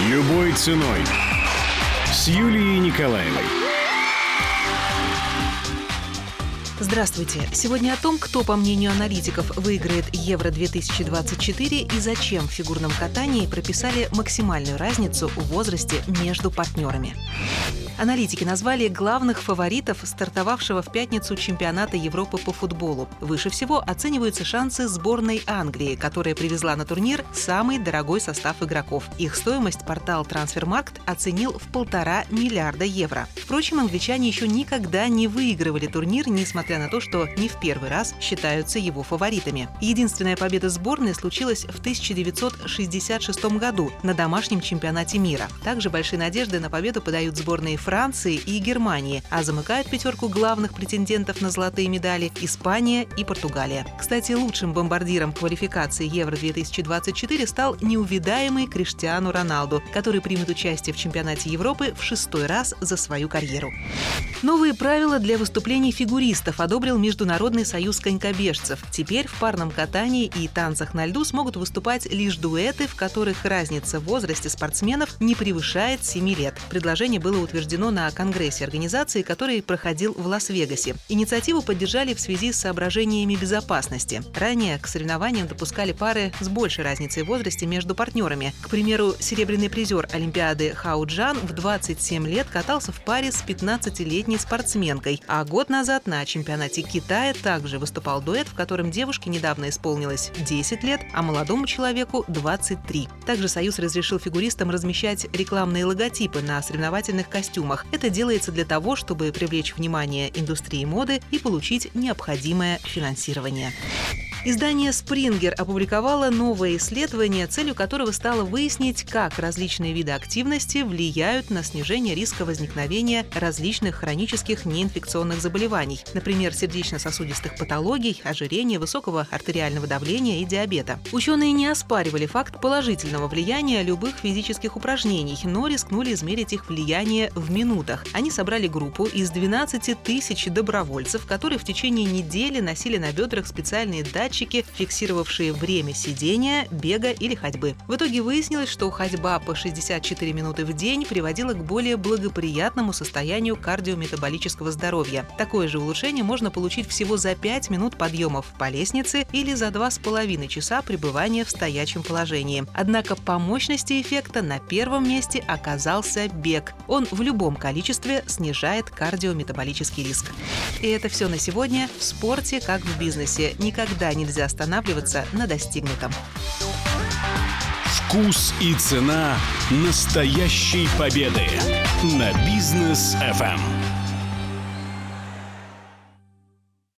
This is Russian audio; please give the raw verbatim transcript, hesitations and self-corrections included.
Любой ценой. С Юлией Николаевой. Здравствуйте! Сегодня о том, кто, по мнению аналитиков, выиграет Евро две тысячи двадцать четыре и зачем в фигурном катании прописали максимальную разницу в возрасте между партнерами. Аналитики назвали главных фаворитов стартовавшего в пятницу чемпионата Европы по футболу. Выше всего оцениваются шансы сборной Англии, которая привезла на турнир самый дорогой состав игроков. Их стоимость портал Трансфермаркт оценил в полтора миллиарда евро. Впрочем, англичане еще никогда не выигрывали турнир, несмотря на то, что не в первый раз считаются его фаворитами. Единственная победа сборной случилась в тысяча девятьсот шестьдесят шестом году на домашнем чемпионате мира. Также большие надежды на победу подают сборные Франции и Германии, а замыкают пятерку главных претендентов на золотые медали Испания и Португалия. Кстати, лучшим бомбардиром квалификации Евро две тысячи двадцать четыре стал неувидаемый Криштиану Роналду, который примет участие в чемпионате Европы в шестой раз за свою карьеру. Новые правила для выступлений фигуристов одобрил Международный союз конькобежцев. Теперь в парном катании и танцах на льду смогут выступать лишь дуэты, в которых разница в возрасте спортсменов не превышает семи лет. Предложение было утверждено на конгрессе организации, который проходил в Лас-Вегасе. Инициативу поддержали в связи с соображениями безопасности. Ранее к соревнованиям допускали пары с большей разницей в возрасте между партнерами. К примеру, серебряный призер Олимпиады Хао Джан в двадцать семь лет катался в паре с пятнадцатилетней спортсменкой, а год назад на чемпионате Китая также выступал дуэт, в котором девушке недавно исполнилось десять лет, а молодому человеку двадцать три. Также Союз разрешил фигуристам размещать рекламные логотипы на соревновательных костюмах. Это делается для того, чтобы привлечь внимание индустрии моды и получить необходимое финансирование. Издание «Спрингер» опубликовало новое исследование, целью которого стало выяснить, как различные виды активности влияют на снижение риска возникновения различных хронических неинфекционных заболеваний, например, сердечно-сосудистых патологий, ожирения, высокого артериального давления и диабета. Ученые не оспаривали факт положительного влияния любых физических упражнений, но рискнули измерить их влияние в минутах. Они собрали группу из двенадцати тысяч добровольцев, которые в течение недели носили на бедрах специальные датчики, фиксировавшие время сидения, бега или ходьбы. В итоге выяснилось, что ходьба по шестьдесят четыре минуты в день приводила к более благоприятному состоянию кардиометаболического здоровья. Такое же улучшение можно получить всего за пять минут подъемов по лестнице или за два с половиной часа пребывания в стоячем положении. Однако по мощности эффекта на первом месте оказался бег. Он в любом количестве снижает кардиометаболический риск. И это все на сегодня. В спорте, как в бизнесе, никогда нельзя останавливаться на достигнутом. Вкус и цена настоящей победы на Бизнес эф эм.